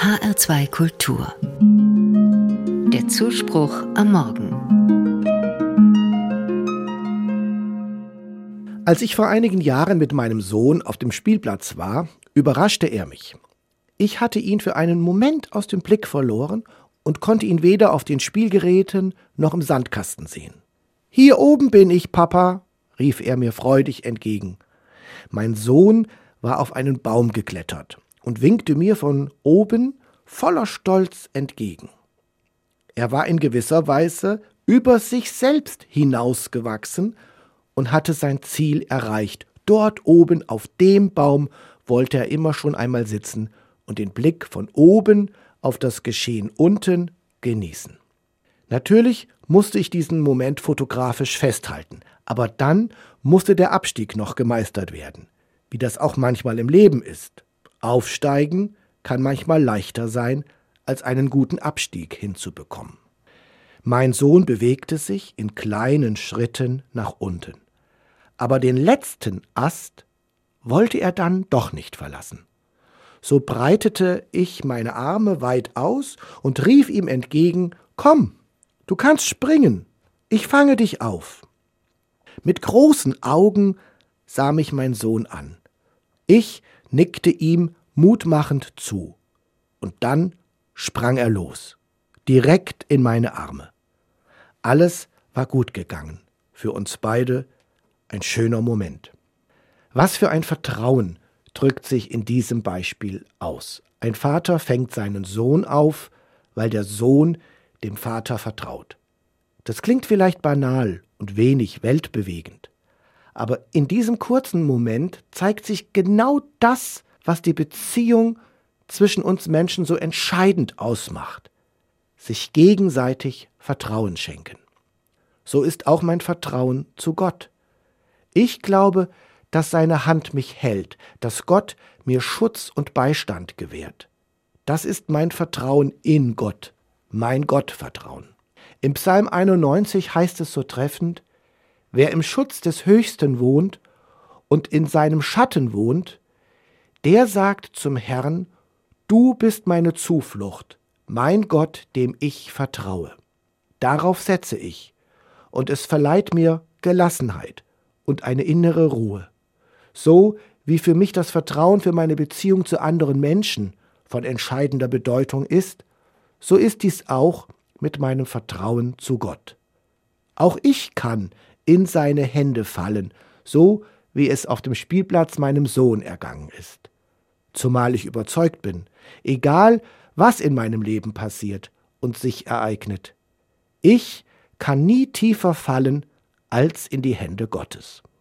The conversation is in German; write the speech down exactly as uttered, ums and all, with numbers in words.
H R zwei Kultur. Der Zuspruch am Morgen. Als ich vor einigen Jahren mit meinem Sohn auf dem Spielplatz war, überraschte er mich. Ich hatte ihn für einen Moment aus dem Blick verloren und konnte ihn weder auf den Spielgeräten noch im Sandkasten sehen. »Hier oben bin ich, Papa«, rief er mir freudig entgegen. Mein Sohn war auf einen Baum geklettert und winkte mir von oben voller Stolz entgegen. Er war in gewisser Weise über sich selbst hinausgewachsen und hatte sein Ziel erreicht. Dort oben auf dem Baum wollte er immer schon einmal sitzen und den Blick von oben auf das Geschehen unten genießen. Natürlich musste ich diesen Moment fotografisch festhalten, aber dann musste der Abstieg noch gemeistert werden, wie das auch manchmal im Leben ist. Aufsteigen kann manchmal leichter sein, als einen guten Abstieg hinzubekommen. Mein Sohn bewegte sich in kleinen Schritten nach unten. Aber den letzten Ast wollte er dann doch nicht verlassen. So breitete ich meine Arme weit aus und rief ihm entgegen: »Komm, du kannst springen, ich fange dich auf.« Mit großen Augen sah mich mein Sohn an. Ich nickte ihm mutmachend zu. Und dann sprang er los, direkt in meine Arme. Alles war gut gegangen, für uns beide ein schöner Moment. Was für ein Vertrauen drückt sich in diesem Beispiel aus. Ein Vater fängt seinen Sohn auf, weil der Sohn dem Vater vertraut. Das klingt vielleicht banal und wenig weltbewegend, aber in diesem kurzen Moment zeigt sich genau das, was die Beziehung zwischen uns Menschen so entscheidend ausmacht: sich gegenseitig Vertrauen schenken. So ist auch mein Vertrauen zu Gott. Ich glaube, dass seine Hand mich hält, dass Gott mir Schutz und Beistand gewährt. Das ist mein Vertrauen in Gott, mein Gottvertrauen. Im Psalm einundneunzig heißt es so treffend: Wer im Schutz des Höchsten wohnt und in seinem Schatten wohnt, der sagt zum Herrn: Du bist meine Zuflucht, mein Gott, dem ich vertraue. Darauf setze ich, und es verleiht mir Gelassenheit und eine innere Ruhe. So wie für mich das Vertrauen für meine Beziehung zu anderen Menschen von entscheidender Bedeutung ist, so ist dies auch mit meinem Vertrauen zu Gott. Auch ich kann in seine Hände fallen, so wie es auf dem Spielplatz meinem Sohn ergangen ist. Zumal ich überzeugt bin, egal was in meinem Leben passiert und sich ereignet, ich kann nie tiefer fallen als in die Hände Gottes.